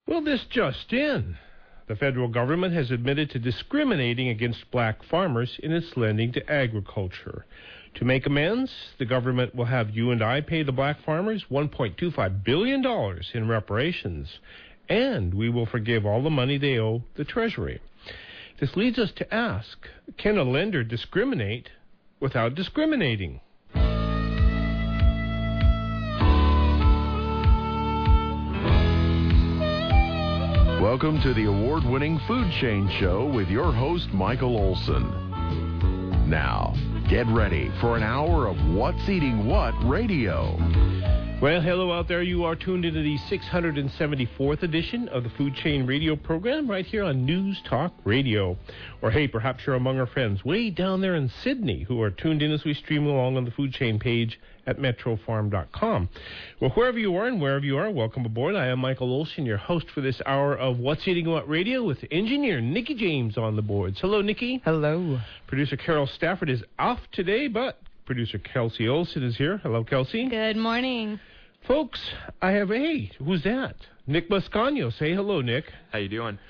Well, this just in. The federal government has admitted to discriminating against black farmers in its lending to agriculture. To make amends, the government will have you and I pay the black farmers $1.25 billion in reparations, and we will forgive all the money they owe the Treasury. This leads us to ask, can a lender discriminate without discriminating? Welcome to the award-winning Food Chain Show with your host, Michael Olson. Now, get ready for an hour of What's Eating What radio. Well, hello out there. You are tuned into the 674th edition of the Food Chain Radio program right here on News Talk Radio. Or, hey, perhaps you're among our friends way down there in Sydney who are tuned in as we stream along on the Food Chain page at metrofarm.com. Well, wherever you are and wherever you are, welcome aboard. I am Michael Olson, your host for this hour of What's Eating What Radio with engineer Nikki James on the boards. Hello, Nikki. Hello. Producer Carol Stafford is off today, but producer Kelsey Olson is here. Hello, Kelsey. Good morning. Folks, I have who's that? Nick Mascano. Say hello, Nick. How you doing?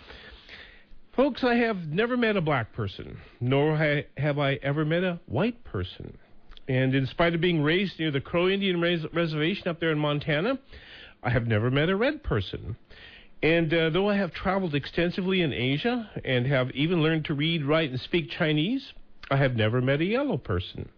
Folks, I have never met a black person, nor have I ever met a white person. And in spite of being raised near the Crow Indian Reservation up there in Montana, I have never met a red person. And though I have traveled extensively in Asia and have even learned to read, write, and speak Chinese, I have never met a yellow person.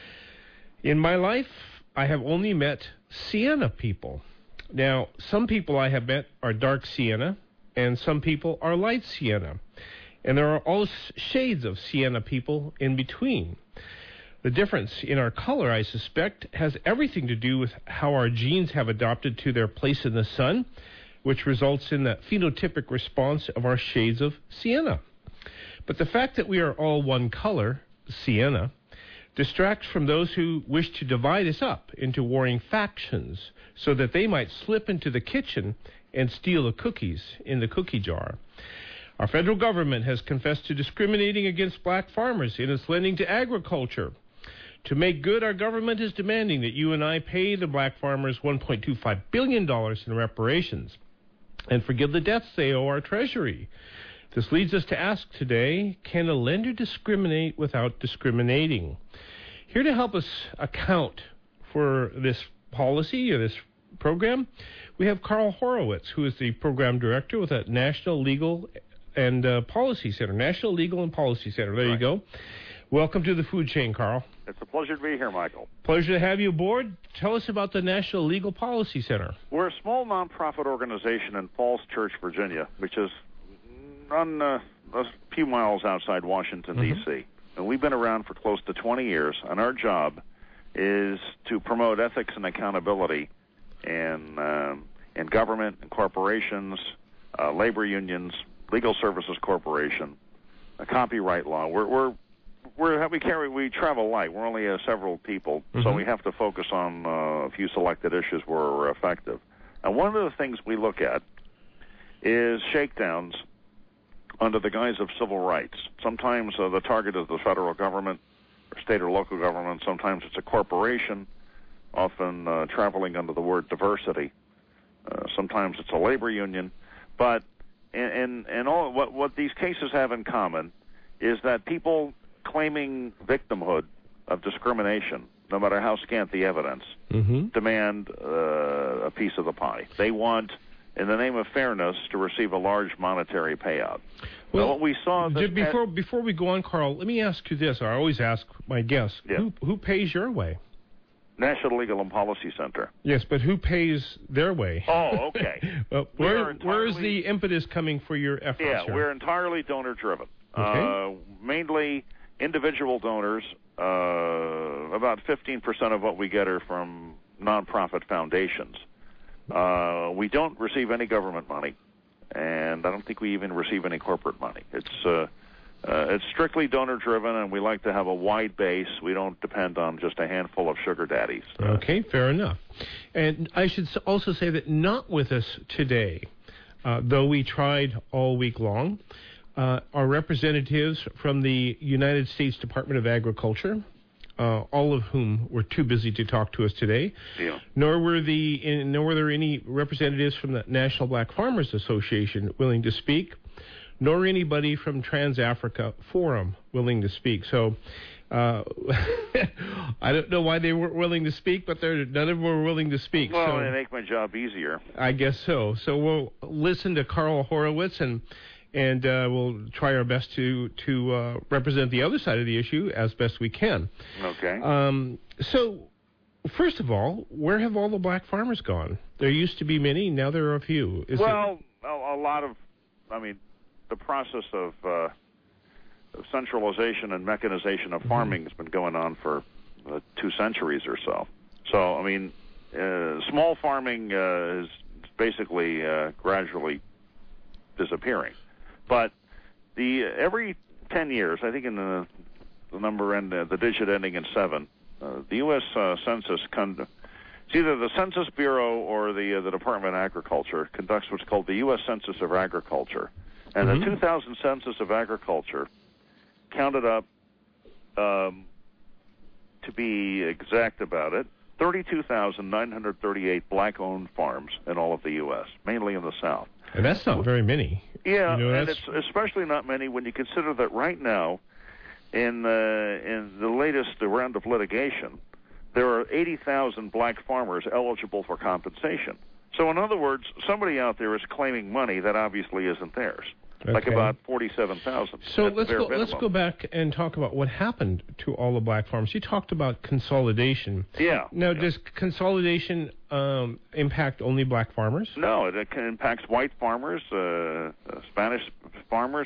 In my life, I have only met sienna people. Now, some people I have met are dark sienna, and some people are light sienna. And there are all shades of sienna people in between. The difference in our color, I suspect, has everything to do with how our genes have adapted to their place in the sun, which results in the phenotypic response of our shades of sienna. But the fact that we are all one color, sienna, distracts from those who wish to divide us up into warring factions so that they might slip into the kitchen and steal the cookies in the cookie jar. Our federal government has confessed to discriminating against black farmers in its lending to agriculture. To make good, our government is demanding that you and I pay the black farmers $1.25 billion in reparations and forgive the debts they owe our Treasury. This leads us to ask today, can a lender discriminate without discriminating? Here to help us account for this policy or this program, we have Carl Horowitz, who is the program director with the National Legal and Policy Center. National Legal and Policy Center. There you go. Welcome to the Food Chain, Carl. It's a pleasure to be here, Michael. Pleasure to have you aboard. Tell us about the National Legal Policy Center. We're a small nonprofit organization in Falls Church, Virginia, which is on a few miles outside Washington, D.C. And we've been around for close to 20 years, and our job is to promote ethics and accountability in government and corporations, labor unions, legal services corporation, copyright law. We travel light. We're only several people, so we have to focus on a few selected issues where we're effective. And one of the things we look at is shakedowns under the guise of civil rights. Sometimes the target is the federal government or state or local government. Sometimes it's a corporation, often traveling under the word diversity. Sometimes it's a labor union. But in all, what these cases have in common is that people claiming victimhood of discrimination, no matter how scant the evidence, demand a piece of the pie. They want, in the name of fairness, to receive a large monetary payout. Well, what we saw before we go on, Carl, let me ask you this. I always ask my guests, who pays your way? National Legal and Policy Center. Yes, but who pays their way? Oh, okay. Where is the impetus coming for your efforts? Yeah, here? We're entirely donor-driven. Okay. Mainly individual donors. About 15% of what we get are from nonprofit foundations. We don't receive any government money, and I don't think we even receive any corporate money. It's strictly donor-driven, and we like to have a wide base. We don't depend on just a handful of sugar daddies. Okay, fair enough. And I should also say that not with us today, though we tried all week long, are representatives from the United States Department of Agriculture, all of whom were too busy to talk to us today. Yeah. Nor were there any representatives from the National Black Farmers Association willing to speak, nor anybody from Trans-Africa Forum willing to speak. So I don't know why they weren't willing to speak, but none of them were willing to speak. Well, so they make my job easier. I guess so. So we'll listen to Carl Horowitz and we'll try our best to represent the other side of the issue as best we can. Okay. So, first of all, where have all the black farmers gone? There used to be many, now there are a few. A lot of, the process of centralization and mechanization of farming has been going on for 2 centuries or so. So, small farming is basically gradually disappearing. But every 10 years, I think in the number the digit ending in 7, the U.S. Census it's either the Census Bureau or the Department of Agriculture conducts what's called the U.S. Census of Agriculture. And the 2000 Census of Agriculture counted up, to be exact about it, 32,938 black-owned farms in all of the U.S., mainly in the South. And that's not very many. Yeah, and it's especially not many when you consider that right now, in the latest round of litigation, there are 80,000 black farmers eligible for compensation. So in other words, somebody out there is claiming money that obviously isn't theirs. Okay. Like about 47,000. So let's go back and talk about what happened to all the black farms. You talked about consolidation. Yeah. Now, does consolidation impact only black farmers? No, it impacts white farmers, Spanish farmers.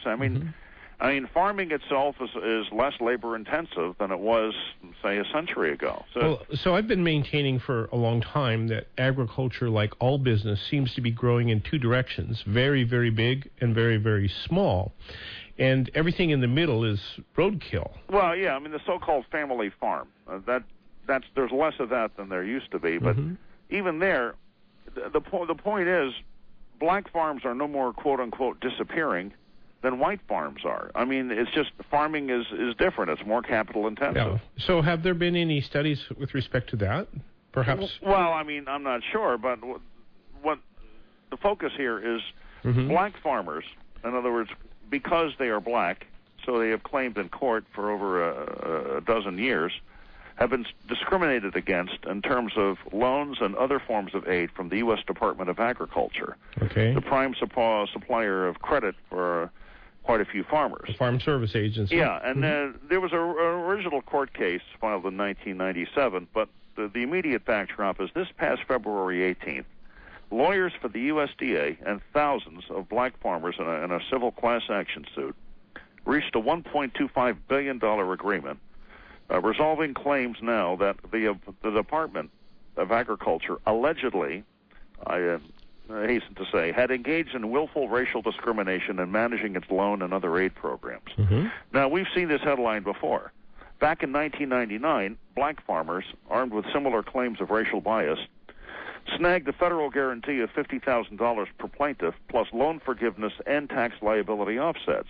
Farming itself is less labor intensive than it was, say, a century ago. So I've been maintaining for a long time that agriculture, like all business, seems to be growing in 2 directions: very, very big and very, very small. And everything in the middle is roadkill. Well, yeah, the so-called family farm. There's less of that than there used to be. But even there, the point is, black farms are no more quote-unquote disappearing than white farms are. It's just farming is different. It's more capital intensive. Yeah. So have there been any studies with respect to that? Perhaps? Well, I'm not sure, but what the focus here is black farmers, in other words, because they are black, so they have claimed in court for over a dozen years, have been discriminated against in terms of loans and other forms of aid from the U.S. Department of Agriculture, the prime supplier of credit for quite a few farmers. The Farm Service Agency. Yeah, and there was an original court case filed in 1997, but the immediate backdrop is this past February 18th, lawyers for the USDA and thousands of black farmers in a civil class action suit reached a $1.25 billion agreement resolving claims now that the Department of Agriculture allegedly, I hasten to say, had engaged in willful racial discrimination in managing its loan and other aid programs. Now, we've seen this headline before. Back in 1999, black farmers, armed with similar claims of racial bias, snagged a federal guarantee of $50,000 per plaintiff, plus loan forgiveness and tax liability offsets.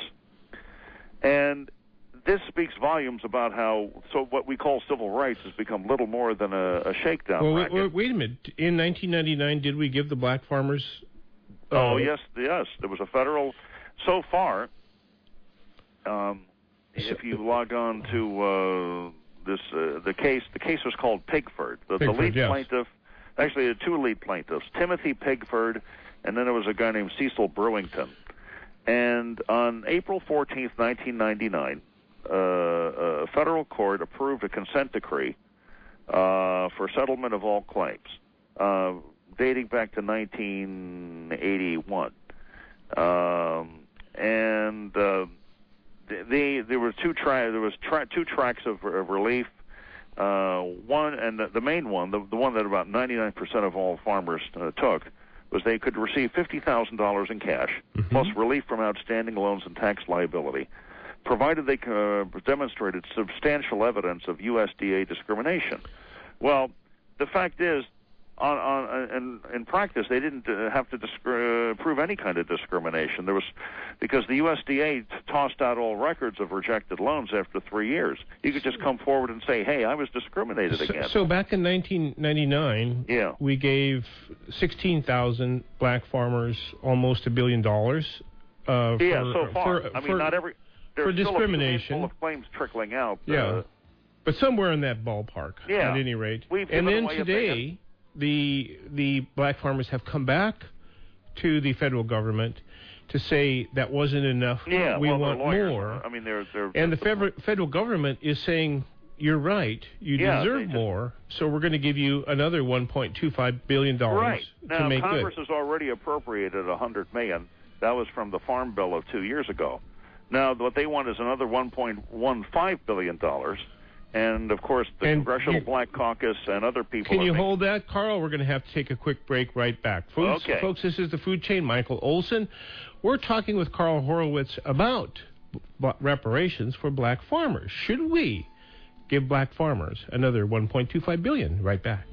And this speaks volumes about how what we call civil rights has become little more than a shakedown racket. Wait a minute. In 1999, did we give the black farmers... yes. There was a federal... So far, if you log on to the case was called Pigford. The lead plaintiff... Actually, there are 2 lead plaintiffs, Timothy Pigford, and then there was a guy named Cecil Brewington. And on April 14th, 1999... a federal court approved a consent decree for settlement of all claims, dating back to 1981. There were two tracks of relief. One, and the main one, the one that about 99% of all farmers took, was they could receive $50,000 in cash, plus relief from outstanding loans and tax liability, provided they demonstrated substantial evidence of USDA discrimination. Well, the fact is, in practice, they didn't have to prove any kind of discrimination. There was, because the USDA tossed out all records of rejected loans after 3 years. You could just come forward and say, "Hey, I was discriminated against." So back in 1999, we gave 16,000 black farmers almost $1 billion. So far. Not every. There's for discrimination. Still a claims trickling out. But somewhere in that ballpark, at any rate. And then today, the black farmers have come back to the federal government to say that wasn't enough. We want more. And the federal government is saying, you're right, you deserve more, so we're going to give you another $1.25 billion right. to make good. Congress has already appropriated $100 million. That was from the Farm Bill of 2 years ago. Now, what they want is another $1.15 billion. And, of course, the Congressional Black Caucus and other people... Can you hold that, Carl? We're going to have to take a quick break right back. Folks, this is the Food Chain. Michael Olson. We're talking with Carl Horowitz about reparations for black farmers. Should we give black farmers another $1.25 billion? Right back.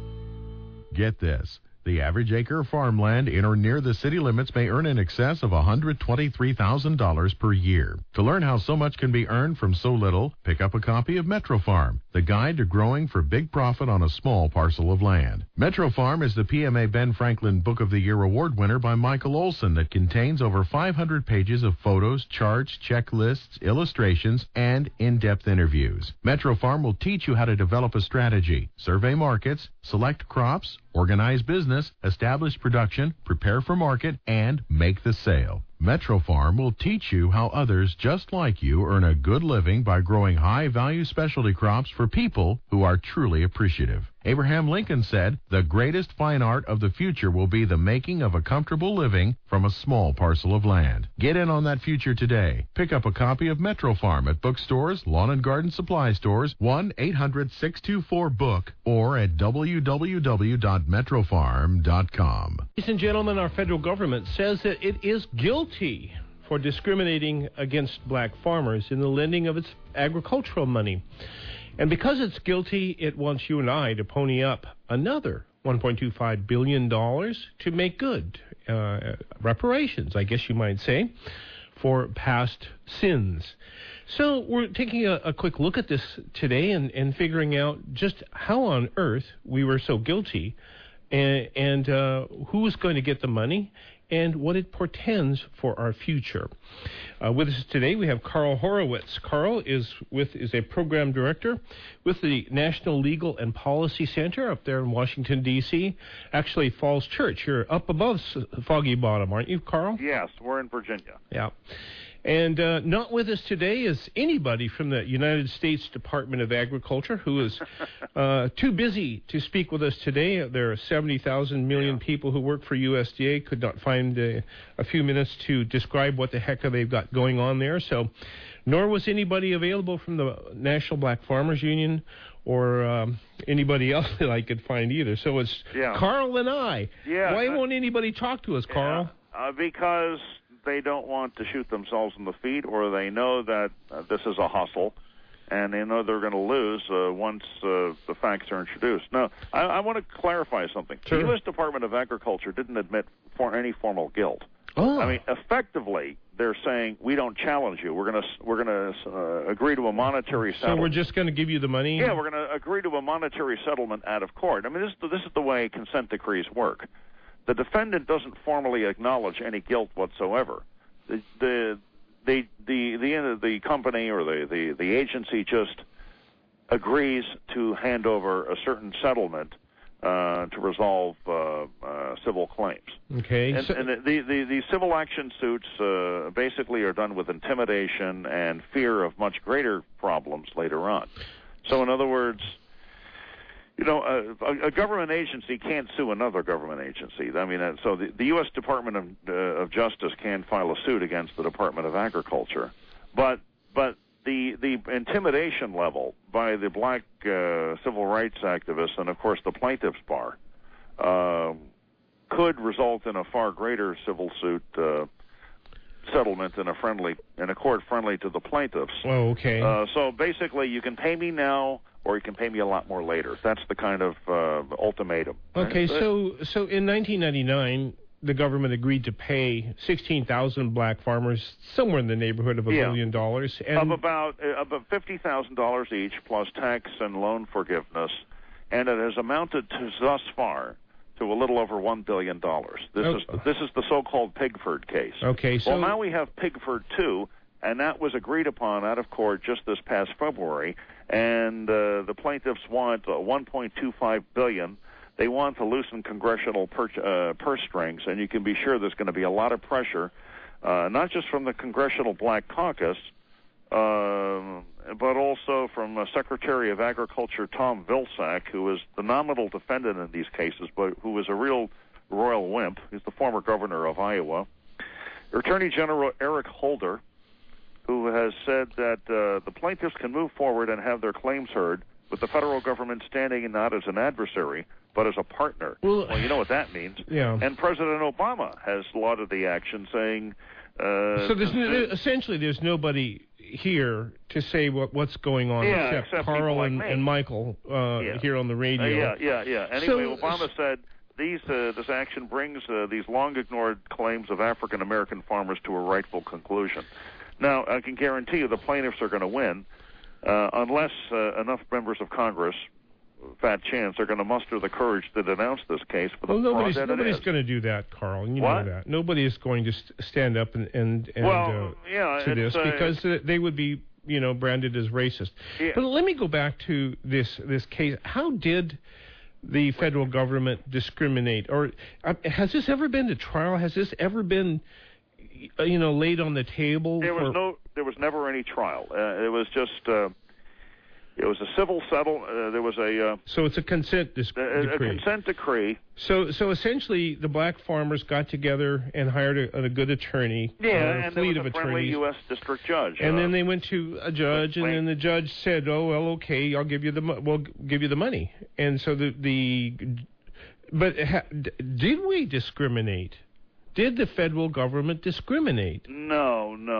Get this. The average acre of farmland in or near the city limits may earn in excess of $123,000 per year. To learn how so much can be earned from so little, pick up a copy of Metro Farm, the guide to growing for big profit on a small parcel of land. Metro Farm is the PMA Ben Franklin Book of the Year award winner by Michael Olson that contains over 500 pages of photos, charts, checklists, illustrations, and in-depth interviews. Metro Farm will teach you how to develop a strategy, survey markets, select crops, organize business, establish production, prepare for market, and make the sale. Metro Farm will teach you how others just like you earn a good living by growing high-value specialty crops for people who are truly appreciative. Abraham Lincoln said, "The greatest fine art of the future will be the making of a comfortable living from a small parcel of land." Get in on that future today. Pick up a copy of Metro Farm at bookstores, lawn and garden supply stores, 1-800-624-BOOK, or at www.metrofarm.com. Ladies and gentlemen, our federal government says that it is guilty for discriminating against black farmers in the lending of its agricultural money. And because it's guilty, it wants you and I to pony up another $1.25 billion to make good reparations, I guess you might say, for past sins. So we're taking a quick look at this today and figuring out just how on earth we were so guilty and who's going to get the money and what it portends for our future. With us today, we have Carl Horowitz. Carl is a program director with the National Legal and Policy Center up there in Washington, D.C., actually Falls Church. You're up above Foggy Bottom, aren't you, Carl? Yes, we're in Virginia. Yeah. And not with us today is anybody from the United States Department of Agriculture who is too busy to speak with us today. There are 70,000 million people who work for USDA, could not find a few minutes to describe what the heck they've got going on there. So, nor was anybody available from the National Black Farmers Union or anybody else that I could find either. So it's Carl and I. Yeah, Why won't anybody talk to us, Carl? Because they don't want to shoot themselves in the feet, or they know that this is a hustle, and they know they're going to lose once the facts are introduced. Now, I want to clarify something. Sure. The U.S. Department of Agriculture didn't admit for any formal guilt. Oh. I mean, effectively, they're saying we don't challenge you. We're going to agree to a monetary settlement. So we're just going to give you the money? Yeah, we're going to agree to a monetary settlement out of court. I mean, this is the way consent decrees work. The defendant doesn't formally acknowledge any guilt whatsoever. The company or the agency just agrees to hand over a certain settlement to resolve civil claims. Okay. And the civil action suits basically are done with intimidation and fear of much greater problems later on. So, in other words, you know, a government agency can't sue another government agency. I mean, so the U.S. Department of Justice can file a suit against the Department of Agriculture, but the intimidation level by the black civil rights activists and, of course, the plaintiffs' bar could result in a far greater civil suit settlement in a court friendly to the plaintiffs. Oh, okay. So basically, you can pay me now, or you can pay me a lot more later. That's the kind of ultimatum. Okay, so in 1999, the government agreed to pay 16,000 black farmers somewhere in the neighborhood of $1 billion. And of about $50,000 each, plus tax and loan forgiveness, and it has amounted to thus far to a little over $1 billion. This is the so-called Pigford case. Okay, so well, now we have Pigford 2, and that was agreed upon out of court just this past February, and the plaintiffs want $1.25 billion. They want to loosen congressional purse strings, and you can be sure there's going to be a lot of pressure, not just from the Congressional Black Caucus, but also from Secretary of Agriculture Tom Vilsack, who is the nominal defendant in these cases, but who is a real royal wimp. He's the former governor of Iowa. Attorney General Eric Holder, who has said that the plaintiffs can move forward and have their claims heard, with the federal government standing not as an adversary, but as a partner. Well, you know what that means. Yeah. And President Obama has lauded the action, saying... so essentially there's nobody here to say what's going on except Carl like and Michael here on the radio. Anyway, Obama said this action brings these long-ignored claims of African-American farmers to a rightful conclusion. Now, I can guarantee you the plaintiffs are going to win unless enough members of Congress, fat chance, are going to muster the courage to denounce this case for the fraud that it is. Nobody's going to do that, Carl. You know that. Nobody is going to stand up and to this because they would be, branded as racist. Yeah. But let me go back to this case. How did the federal government discriminate? Or has this ever been to trial? Has this ever been, laid on the table? There was never any trial. It was just. It was a civil there was a... so it's a consent decree. A consent decree. So essentially, the black farmers got together and hired a good attorney. Yeah, and there was a friendly U.S. district judge. And then they went to a judge, and then the judge said, "Oh, well, okay, we'll give you the money." And so did we discriminate? Did the federal government discriminate? No.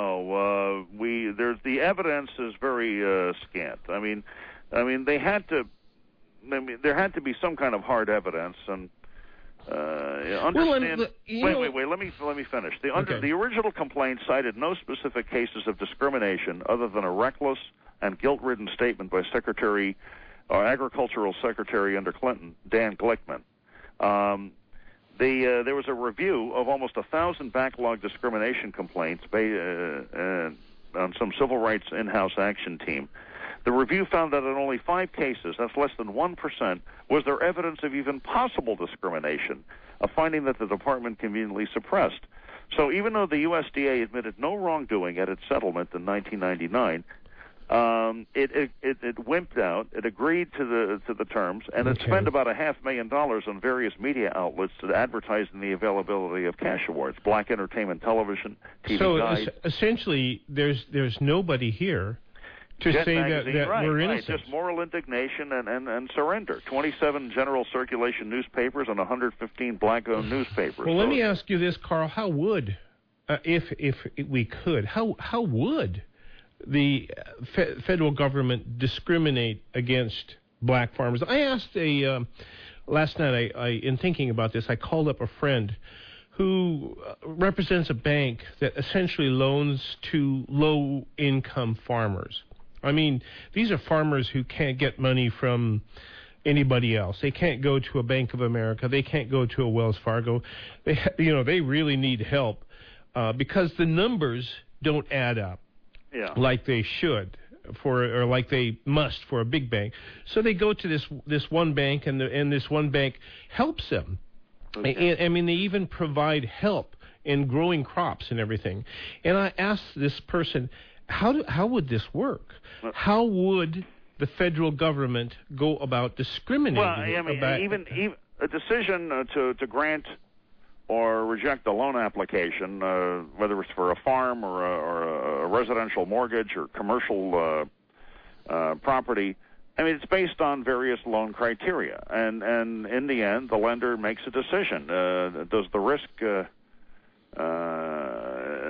The evidence is very scant. I mean, there had to be some kind of hard evidence and understand. Wait. Let me finish. The original complaint cited no specific cases of discrimination other than a reckless and guilt-ridden statement by Agricultural Secretary under Clinton, Dan Glickman. There was a review of almost 1,000 backlog discrimination complaints on some civil rights in-house action team. The review found that in only 5 cases, that's less than 1%, was there evidence of even possible discrimination, a finding that the department conveniently suppressed. So even though the USDA admitted no wrongdoing at its settlement in 1999, it wimped out. It agreed to the terms, and it spent about $500,000 on various media outlets to advertise the availability of cash awards, Black Entertainment Television, TV Guide. So essentially, there's nobody here to say that we're innocent. Just moral indignation and surrender. 27 general circulation newspapers and 115 black-owned newspapers. Well, let me ask you this, Carl. How would, if we could, how would the federal government discriminate against black farmers? I asked last night, in thinking about this, I called up a friend who represents a bank that essentially loans to low-income farmers. I mean, these are farmers who can't get money from anybody else. They can't go to a Bank of America. They can't go to a Wells Fargo. They really need help because the numbers don't add up. Yeah. Like they should or like they must for a big bank. So they go to this one bank, and this one bank helps them. Okay. I mean, they even provide help in growing crops and everything. And I asked this person, how would this work? How would the federal government go about discriminating? Well, I mean, even a decision to grant or reject a loan application, whether it's for a farm or a residential mortgage or commercial property, I mean, it's based on various loan criteria. And in the end, the lender makes a decision. Does the risk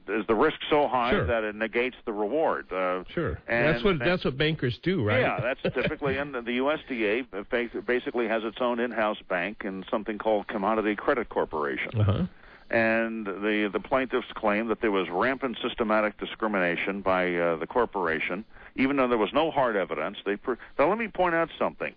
is the risk so high Sure. that it negates the reward? Sure. And That's what bankers do, right? Yeah, that's typically, and the USDA basically has its own in-house bank and something called Commodity Credit Corporation. Uh-huh. And the plaintiffs claim that there was rampant systematic discrimination by the corporation, even though there was no hard evidence. Now, let me point out something.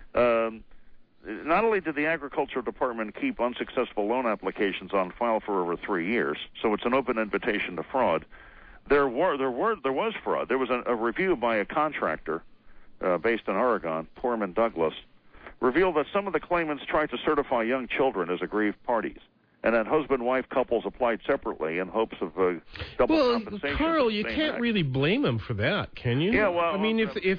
Not only did the Agriculture Department keep unsuccessful loan applications on file for over 3 years, so it's an open invitation to fraud, there was fraud. There was a review by a contractor based in Oregon, Poorman Douglas, revealed that some of the claimants tried to certify young children as aggrieved parties, and that husband-wife couples applied separately in hopes of double compensation. Well, Carl, you can't really blame them for that, can you? Yeah, well, I mean,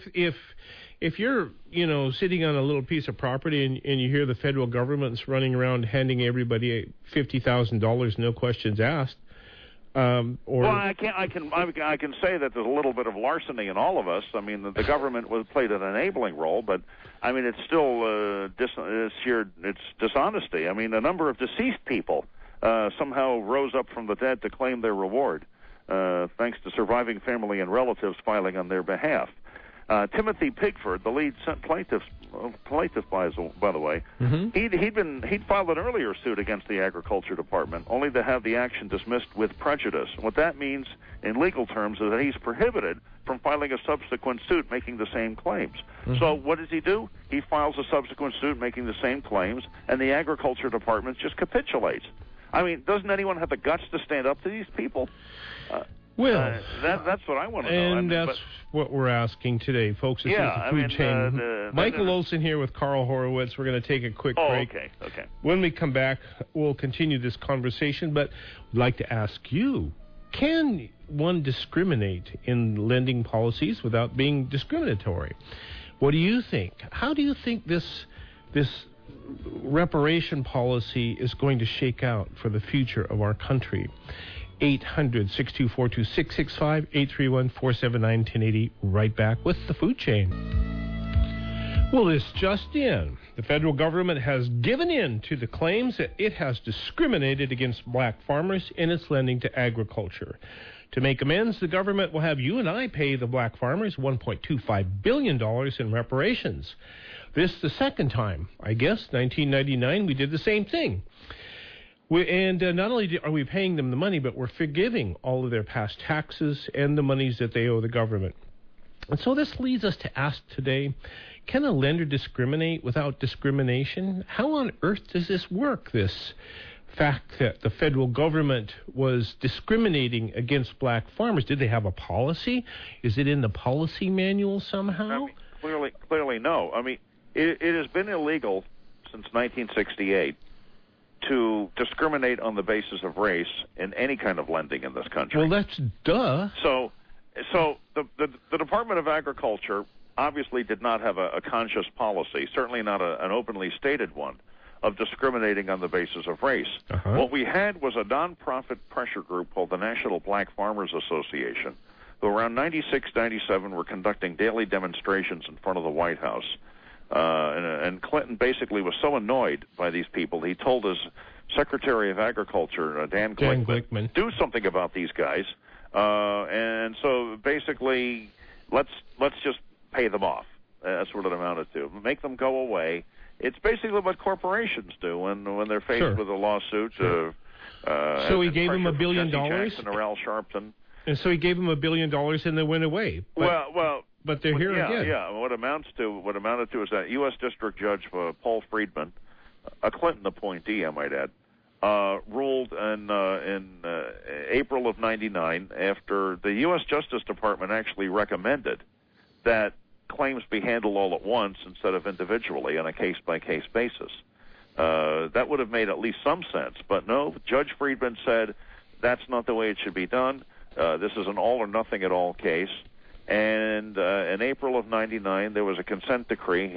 if you're, sitting on a little piece of property and you hear the federal government's running around handing everybody $50,000, no questions asked, well, I can say that there's a little bit of larceny in all of us. I mean, the government played an enabling role, but I mean, it's still it's dishonesty. I mean, a number of deceased people somehow rose up from the dead to claim their reward, thanks to surviving family and relatives filing on their behalf. Timothy Pigford, the lead plaintiff, by the way, mm-hmm. he'd filed an earlier suit against the Agriculture Department, only to have the action dismissed with prejudice. What that means in legal terms is that he's prohibited from filing a subsequent suit making the same claims. Mm-hmm. So what does he do? He files a subsequent suit making the same claims, and the Agriculture Department just capitulates. I mean, doesn't anyone have the guts to stand up to these people? That's what I want to know. And that's what we're asking today, folks. This is the food chain. Michael Olson here with Carl Horowitz. We're going to take a quick break. Okay. When we come back, we'll continue this conversation, but I'd like to ask you, can one discriminate in lending policies without being discriminatory? What do you think? How do you think this reparation policy is going to shake out for the future of our country? 800-624-2665, 831-479-1080. Right back with the food chain. Well, this just in. The federal government has given in to the claims that it has discriminated against black farmers in its lending to agriculture. To make amends, the government will have you and I pay the black farmers $1.25 billion in reparations. This the second time. I guess 1999 we did the same thing. Not only are we paying them the money, but we're forgiving all of their past taxes and the monies that they owe the government. And so this leads us to ask today, can a lender discriminate without discrimination? How on earth does this work, this fact that the federal government was discriminating against black farmers? Did they have a policy? Is it in the policy manual somehow? I mean, clearly no. I mean, it has been illegal since 1968 to discriminate on the basis of race in any kind of lending in this country. Well, that's duh. So the Department of Agriculture obviously did not have a conscious policy, certainly not an openly stated one, of discriminating on the basis of race. Uh-huh. What we had was a nonprofit pressure group called the National Black Farmers Association, who around 96, 97 were conducting daily demonstrations in front of the White House. And Clinton basically was so annoyed by these people, he told his Secretary of Agriculture, Dan Glickman, do something about these guys. And so basically, let's just pay them off. That's what it amounted to. Make them go away. It's basically what corporations do when they're faced with a lawsuit. So he gave them $1 billion? Jackson or Al Sharpton. And so he gave them $1 billion and they went away. But they're here again. Yeah. What amounted to is that U.S. District Judge Paul Friedman, a Clinton appointee, I might add, ruled in April of '99 after the U.S. Justice Department actually recommended that claims be handled all at once instead of individually on a case-by-case basis. That would have made at least some sense, but no. Judge Friedman said that's not the way it should be done. This is an all-or-nothing-at-all case. And in April of '99, there was a consent decree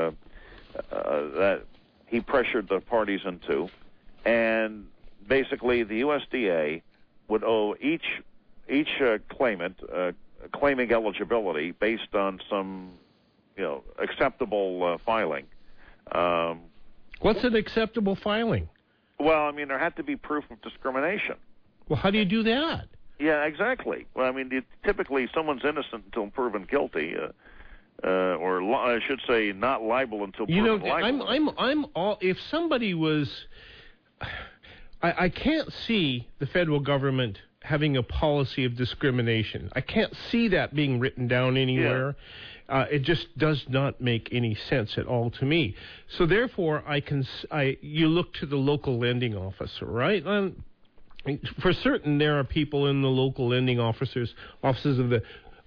that he pressured the parties into, and basically the USDA would owe each claimant claiming eligibility based on some acceptable filing. What's an acceptable filing? Well, I mean, there had to be proof of discrimination. Well, how do you do that? Yeah, exactly. Well, I mean, typically someone's innocent until proven guilty, I should say not liable until proven liable. I'm all. If somebody was, I can't see the federal government having a policy of discrimination. I can't see that being written down anywhere. Yeah. It just does not make any sense at all to me. So therefore, you look to the local lending officer, right? For certain, there are people in the local lending offices of the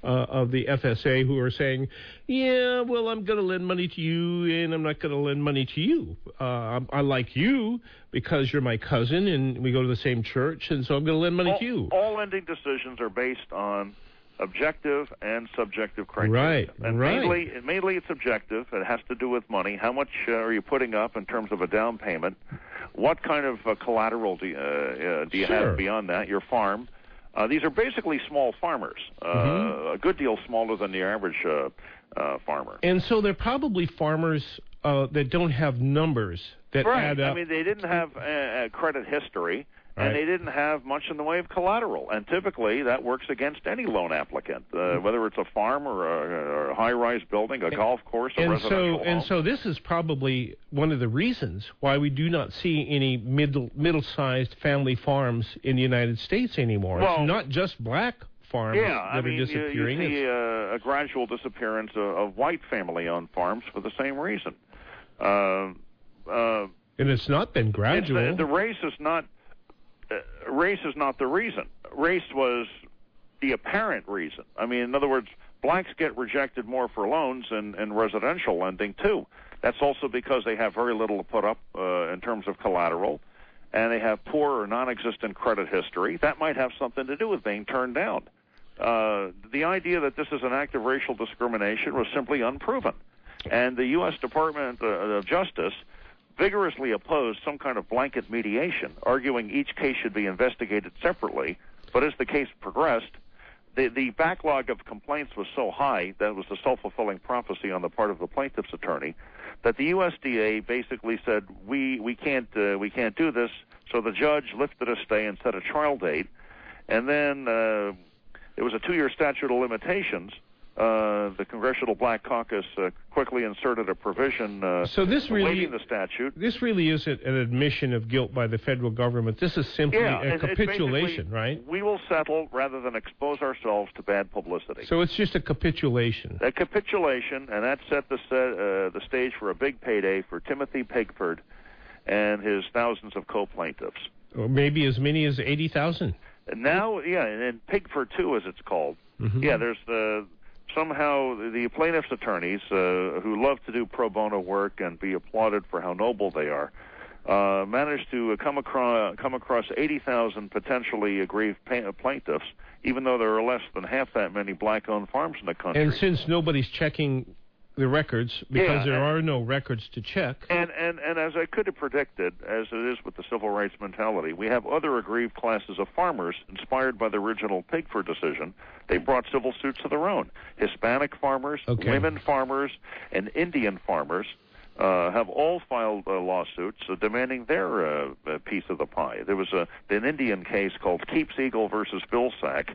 FSA who are saying, yeah, well, I'm going to lend money to you, and I'm not going to lend money to you. I like you because you're my cousin, and we go to the same church, and so I'm going to lend money to you. All lending decisions are based on objective and subjective criteria. Right, and right. Mainly it's objective. It has to do with money. How much are you putting up in terms of a down payment? What kind of collateral do you have beyond that? Your farm. These are basically small farmers, a good deal smaller than the average farmer. And so they're probably farmers that don't have numbers that add up. I mean, they didn't have credit history, and they didn't have much in the way of collateral. And typically, that works against any loan applicant, whether it's a farm or a high-rise building, a golf course, a residential home. And so this is probably one of the reasons why we do not see any middle-sized family farms in the United States anymore. Well, it's not just black farms that are disappearing. You see a gradual disappearance of white family-owned farms for the same reason. And it's not been gradual. The race is not... race is not the reason. Race was the apparent reason. I mean, in other words, blacks get rejected more for loans in residential lending, too. That's also because they have very little to put up in terms of collateral, and they have poor or non-existent credit history. That might have something to do with being turned down. The idea that this is an act of racial discrimination was simply unproven. And the U.S. Department of Justice vigorously opposed some kind of blanket mediation, arguing each case should be investigated separately. But as the case progressed, the backlog of complaints was so high that it was a self-fulfilling prophecy on the part of the plaintiff's attorney that the USDA basically said we can't do this. So the judge lifted a stay and set a trial date, and then there was a 2-year statute of limitations. The Congressional Black Caucus quickly inserted a provision waiving the statute. This really isn't an admission of guilt by the federal government. This is simply a capitulation, right? We will settle rather than expose ourselves to bad publicity. So it's just a capitulation. A capitulation, and that set the stage for a big payday for Timothy Pigford and his thousands of co-plaintiffs. Or maybe as many as 80,000. Now, and Pigford 2, as it's called. Mm-hmm. Yeah, there's somehow the plaintiffs' attorneys, who love to do pro bono work and be applauded for how noble they are, managed to come across 80,000 potentially aggrieved plaintiffs, even though there are less than half that many black-owned farms in the country. And since nobody's checking the records, because there are no records to check. And as I could have predicted, as it is with the civil rights mentality, we have other aggrieved classes of farmers inspired by the original Pigford decision. They brought civil suits of their own. Hispanic farmers, women farmers, and Indian farmers have all filed lawsuits demanding their piece of the pie. There was an Indian case called Keeps Eagle versus Vilsack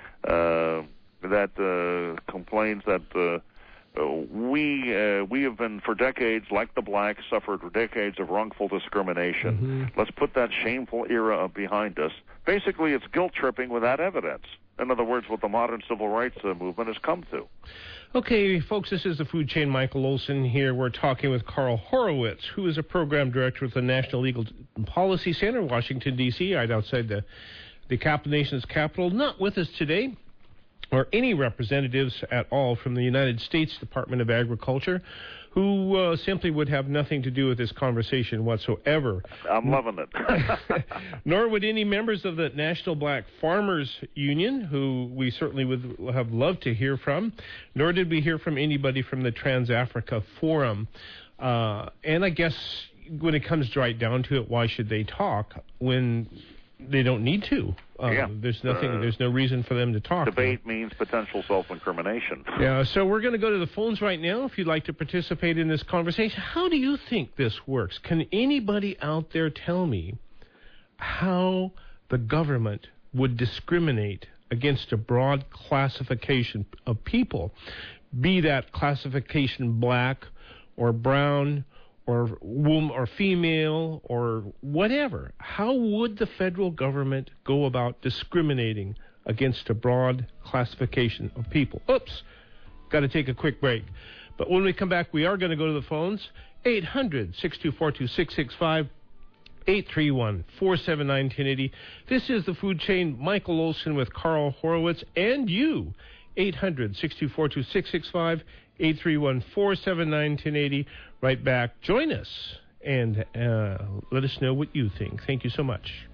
that complains that we have been, for decades, like the blacks, suffered decades of wrongful discrimination. Mm-hmm. Let's put that shameful era behind us. Basically, it's guilt-tripping without evidence. In other words, what the modern civil rights movement has come to. Okay, folks, this is the Food Chain. Michael Olson here. We're talking with Carl Horowitz, who is a program director with the National Legal Policy Center, Washington, D.C., right outside the nation's capital. Not with us today, or any representatives at all from the United States Department of Agriculture, who simply would have nothing to do with this conversation whatsoever. I'm loving it. Nor would any members of the National Black Farmers Union, who we certainly would have loved to hear from, nor did we hear from anybody from the Trans-Africa Forum. And I guess when it comes right down to it, why should they talk when they don't need to? There's no reason for them to talk. Debate means potential self-incrimination. Yeah, so we're going to go to the phones right now if you'd like to participate in this conversation. How do you think this works? Can anybody out there tell me how the government would discriminate against a broad classification of people, be that classification black or brown or woman or female or whatever? How would the federal government go about discriminating against a broad classification of people? Oops, got to take a quick break. But when we come back, we are going to go to the phones. 800-624-2665, 831-479-1080. This is the Food Chain. Michael Olson with Carl Horowitz and you. 800-624-2665, 831-479-1080. Right back. Join us and let us know what you think. Thank you so much.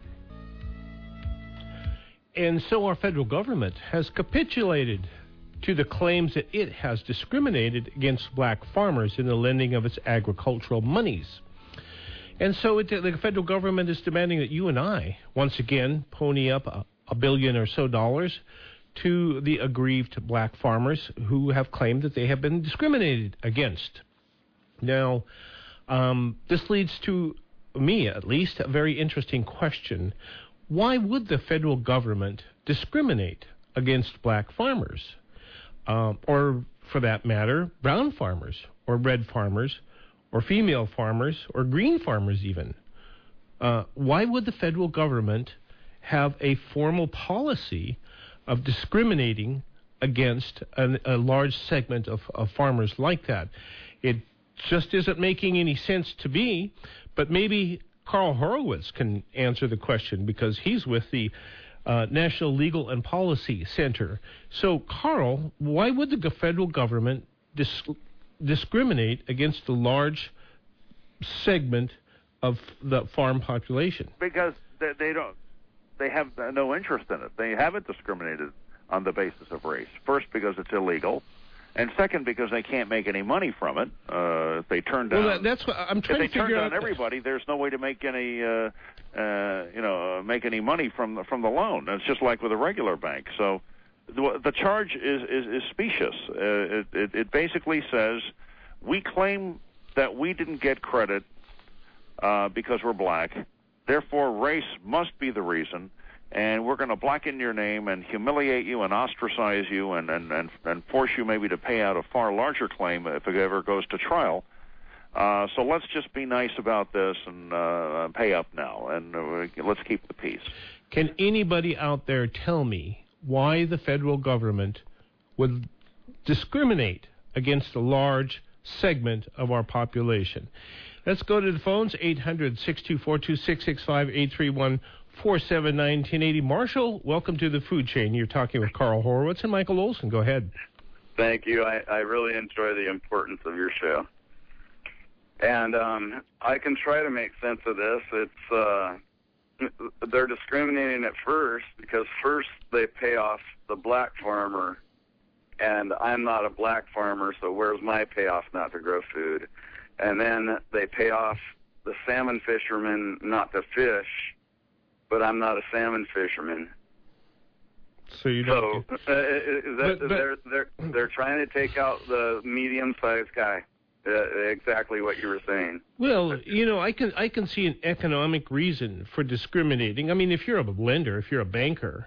And so our federal government has capitulated to the claims that it has discriminated against black farmers in the lending of its agricultural monies. And so the federal government is demanding that you and I, once again, pony up $1 billion or so to the aggrieved black farmers who have claimed that they have been discriminated against. Now, this leads to me, at least, a very interesting question. Why would the federal government discriminate against black farmers? Or, for that matter, brown farmers, or red farmers, or female farmers, or green farmers even? Why would the federal government have a formal policy of discriminating against a large segment of farmers like that? It just isn't making any sense to me, but maybe Carl Horowitz can answer the question because he's with the National Legal and Policy Center. So, Carl, why would the federal government discriminate against a large segment of the farm population? Because they have no interest in it. They haven't discriminated on the basis of race. First, because it's illegal, and second, because they can't make any money from it. If they turn down, well, that's what I'm trying to figure out. If they turn down everybody, there's no way to make any, make any money from the loan. It's just like with a regular bank. So, the charge is specious. It basically says we claim that we didn't get credit because we're black. Therefore, race must be the reason, and we're going to blacken your name and humiliate you and ostracize you and force you maybe to pay out a far larger claim if it ever goes to trial. So let's just be nice about this and pay up now, and let's keep the peace. Can anybody out there tell me why the federal government would discriminate against a large segment of our population? Let's go to the phones, 800-624-2665, 831-479-1080. Marshall, welcome to the Food Chain. You're talking with Carl Horowitz and Michael Olson. Go ahead. Thank you. I really enjoy the importance of your show. And I can try to make sense of this. It's they're discriminating at first because first they pay off the black farmer, and I'm not a black farmer, so where's my payoff not to grow food? And then they pay off the salmon fisherman not to fish, but I'm not a salmon fisherman. So you don't. So they're trying to take out the medium-sized guy. Exactly what you were saying. Well, I can see an economic reason for discriminating. I mean, if you're a lender, if you're a banker,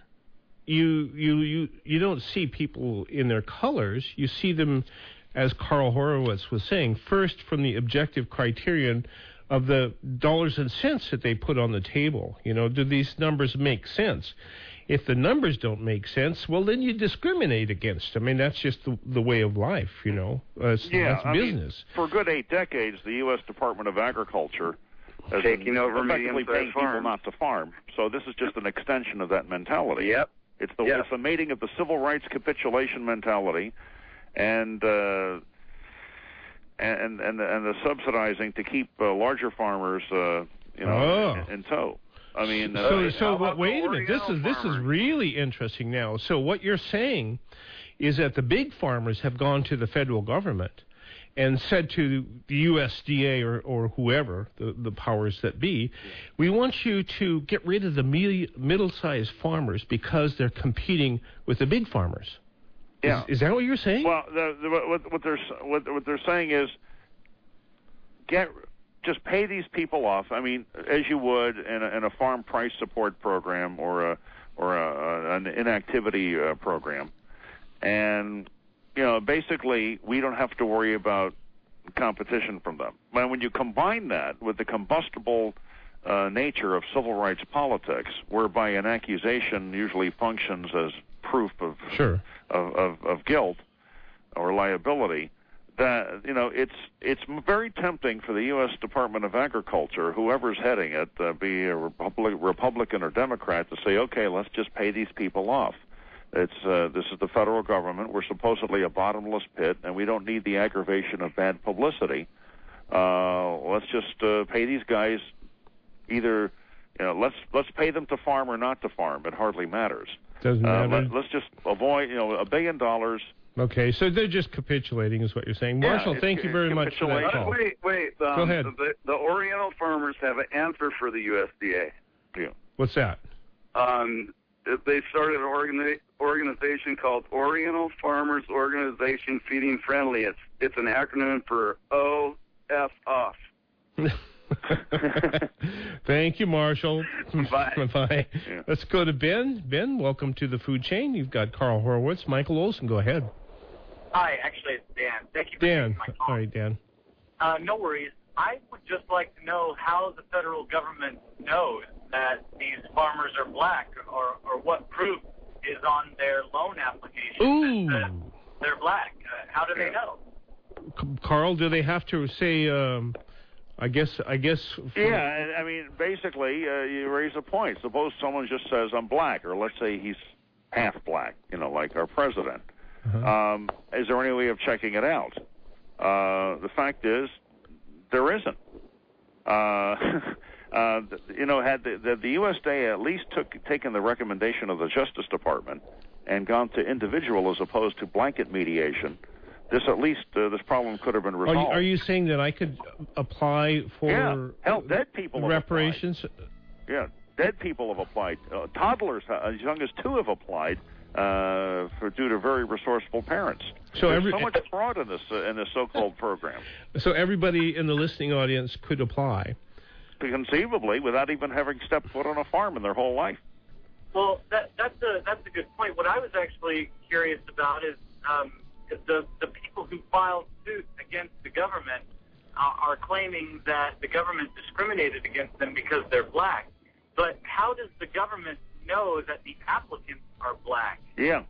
you don't see people in their colors. You see them, as Carl Horowitz was saying, first from the objective criterion of the dollars and cents that they put on the table. Do these numbers make sense? If the numbers don't make sense, well, then you discriminate against them. I mean, that's just the way of life, That's business. Mean, for a good 8 decades, the U.S. Department of Agriculture has taking over effectively paying people not to farm. So this is just an extension of that mentality. Yep. It's the mating of the civil rights capitulation mentality, and the subsidizing to keep larger farmers, in tow. I mean, wait a minute. This is really interesting now. So what you're saying is that the big farmers have gone to the federal government and said to the USDA or whoever, the powers that be, we want you to get rid of the middle-sized farmers because they're competing with the big farmers. Yeah. Is that what you're saying? Well, what they're saying is just pay these people off. I mean, as you would in a farm price support program or or an inactivity program. And, basically we don't have to worry about competition from them. But when you combine that with the combustible nature of civil rights politics, whereby an accusation usually functions as proof of guilt or liability, that it's very tempting for the U.S. Department of Agriculture, whoever's heading it, be a Republican or Democrat, to say, okay, let's just pay these people off. This is the federal government. We're supposedly a bottomless pit, and we don't need the aggravation of bad publicity. Let's just pay these guys either. Let's pay them to farm or not to farm. It hardly matters. Doesn't matter. Let's just avoid $1 billion. Okay, so they're just capitulating, is what you're saying. Marshall, thank you very much for that call. Wait. Go ahead. The Oriental farmers have an answer for the USDA. Yeah. What's that? They started an organization called Oriental Farmers Organization Feeding Friendly. It's an acronym for OF off. Thank you, Marshall. Bye. Bye. Yeah. Let's go to Ben. Ben, welcome to the food chain. You've got Carl Horowitz, Michael Olson. Go ahead. Hi, actually, it's Dan. Thank you for Dan. taking my call. All right, Dan. No worries. I would just like to know how the federal government knows that these farmers are black, or what proof is on their loan application that they're black. How do they know? Carl, do they have to say? I guess. Yeah, I mean, basically, you raise a point. Suppose someone just says, I'm black, or let's say he's half black, like our president. Uh-huh. Is there any way of checking it out? The fact is, there isn't. Had the USDA at least taken the recommendation of the Justice Department and gone to individual as opposed to blanket mediation, this problem could have been resolved. Are you saying that I could apply for dead people reparations? Yeah, dead people have applied. Toddlers as young as 2 have applied due to very resourceful parents. So There's so much fraud in this so-called program. So everybody in the listening audience could apply, conceivably, without even having stepped foot on a farm in their whole life. Well, that's a good point. What I was actually curious about is the people who filed suit against the government are claiming that the government discriminated against them because they're black. But how does the government know that the applicants are black? Yeah.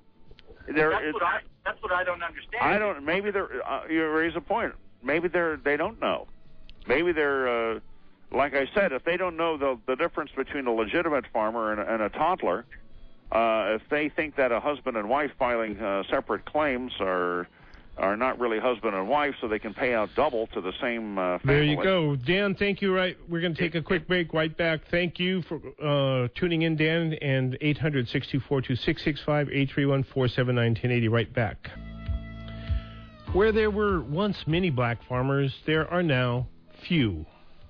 That's what I don't understand. Maybe you raise a point. Maybe they don't know. Maybe they're, like I said, if they don't know the difference between a legitimate farmer and a toddler, if they think that a husband and wife filing separate claims are not really husband and wife, so they can pay out double to the same family. There you go. Dan, thank you. We're going to take a quick break right back. Thank you for tuning in, Dan, and 800-624-2665, 831-479-1080. Right back. Where there were once many black farmers, there are now few.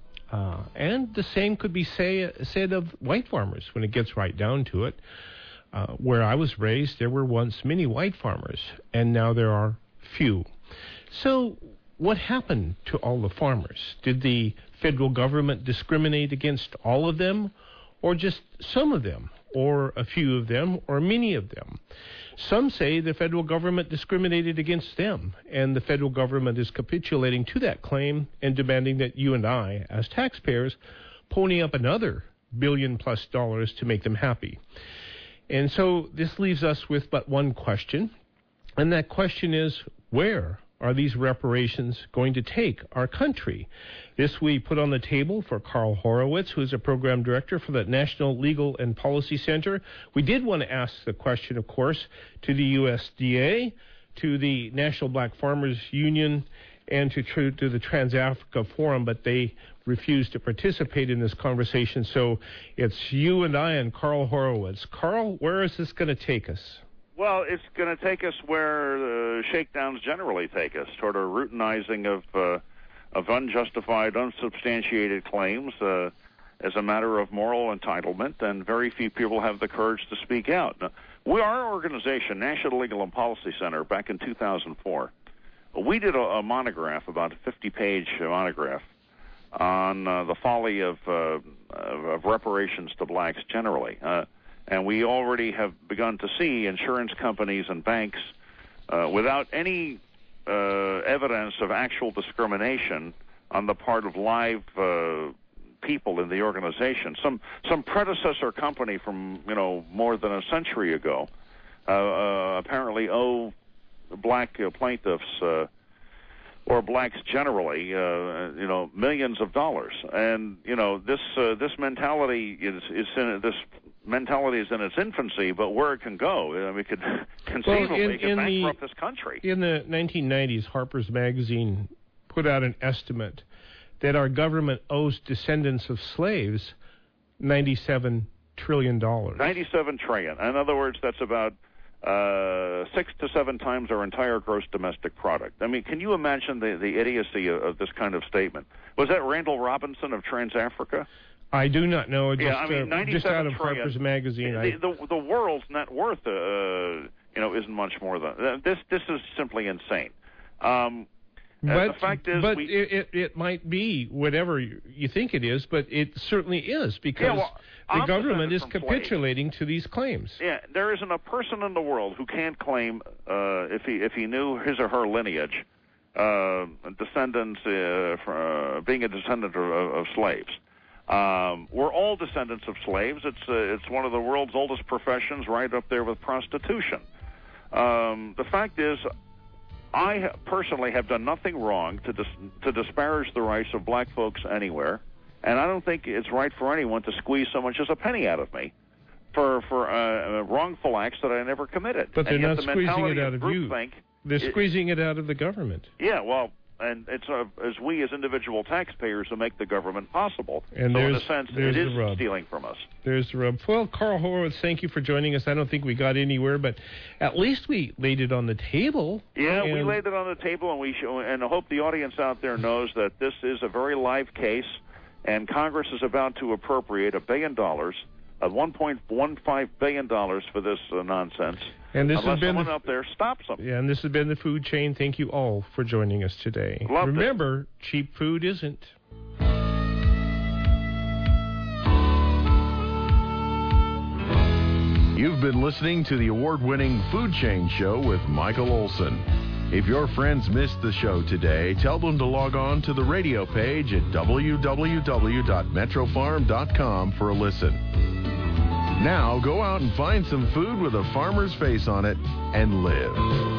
And the same could be said of white farmers when it gets right down to it. Where I was raised, there were once many white farmers, and now there are few. So what happened to all the farmers? Did the federal government discriminate against all of them, or just some of them, or a few of them, or many of them? Some say the federal government discriminated against them, and the federal government is capitulating to that claim and demanding that you and I, as taxpayers, pony up another $1 billion+ to make them happy. And so this leaves us with but one question, and that question is, where are these reparations going to take our country? This we put on the table for Carl Horowitz, who is a program director for the National Legal and Policy Center. We did want to ask the question, of course, to the USDA, to the National Black Farmers Union, and to the Trans-Africa Forum, but they refused to participate in this conversation. So it's you and I and Carl Horowitz. Carl, where is this going to take us? Well, it's going to take us where shakedowns generally take us, toward a routinizing of unjustified, unsubstantiated claims as a matter of moral entitlement, and very few people have the courage to speak out. Now, our organization, National Legal and Policy Center, back in 2004, we did a monograph, about a 50-page monograph, on the folly of reparations to blacks generally. And we already have begun to see insurance companies and banks, without any evidence of actual discrimination on the part of live people in the organization. Some predecessor company from more than a century ago apparently owe black plaintiffs or blacks generally millions of dollars, and this mentality is in its infancy, but where it can go, we could conceivably bankrupt this country. In the 1990s, Harper's Magazine put out an estimate that our government owes descendants of slaves $97 trillion. $97 trillion. In other words, that's about 6 to 7 times our entire gross domestic product. I mean, can you imagine the idiocy of this kind of statement? Was that Randall Robinson of Trans-Africa? I do not know. Just out of trillion, Harper's Magazine. The world's net worth, isn't much more than this. This is simply insane. The fact is, it might be whatever you think it is, but it certainly is, because the government is capitulating to these claims. Yeah, there isn't a person in the world who can't claim, if he knew his or her lineage, descendants, being a descendant of slaves. We're all descendants of slaves. It's one of the world's oldest professions, right up there with prostitution. The fact is, I personally have done nothing wrong to disparage the rights of black folks anywhere, and I don't think it's right for anyone to squeeze so much as a penny out of me for wrongful acts that I never committed. But they're not squeezing it out of you. They're squeezing it out of the government. Yeah, well, and it's as we as individual taxpayers who make the government possible. And so in a sense, it is stealing from us. There's the rub. Well, Carl Horowitz, thank you for joining us. I don't think we got anywhere, but at least we laid it on the table. Yeah, we laid it on the table, and I hope the audience out there knows that this is a very live case, and Congress is about to appropriate $1 billion, $1.15 billion for this nonsense. And this unless has been someone up there stops them. Yeah, and this has been the Food Chain. Thank you all for joining us today. Remember, cheap food isn't. You've been listening to the award-winning Food Chain Show with Michael Olson. If your friends missed the show today, tell them to log on to the radio page at www.metrofarm.com for a listen. Now, go out and find some food with a farmer's face on it and live.